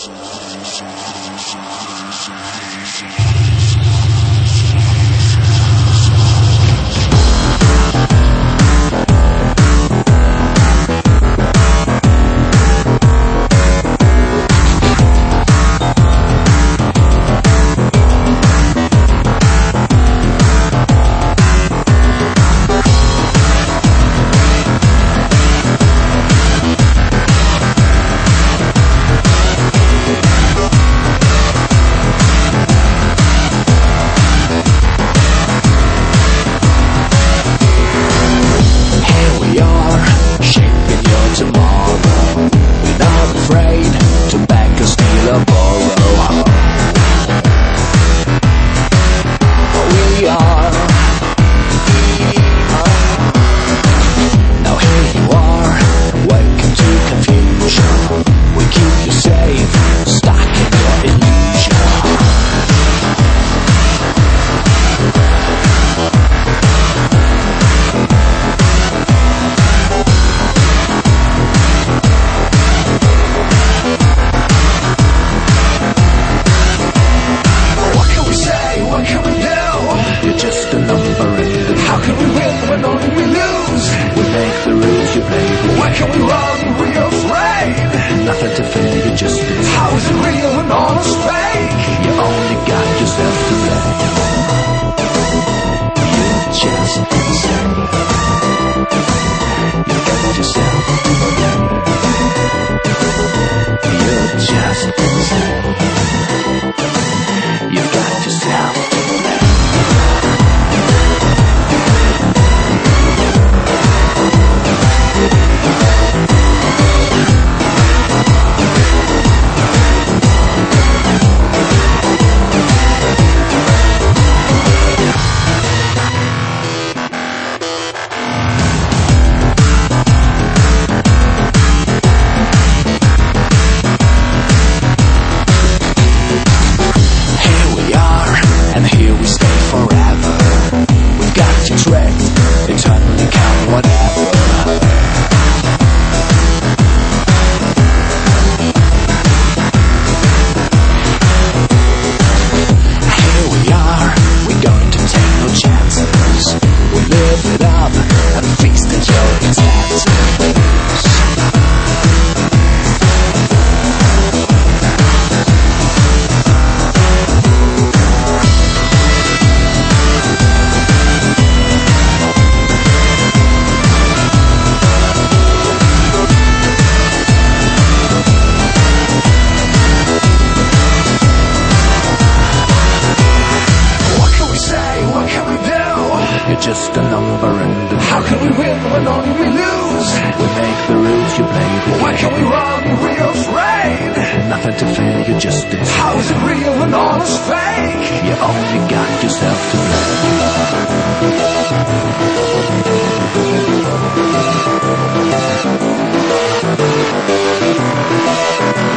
Just a number and how can we win when only we lose? We make the rules, you play the game. Why can we run? We're afraid. Nothing to fear, you're just insane. How is it real and all is fake? You only got yourself to blame.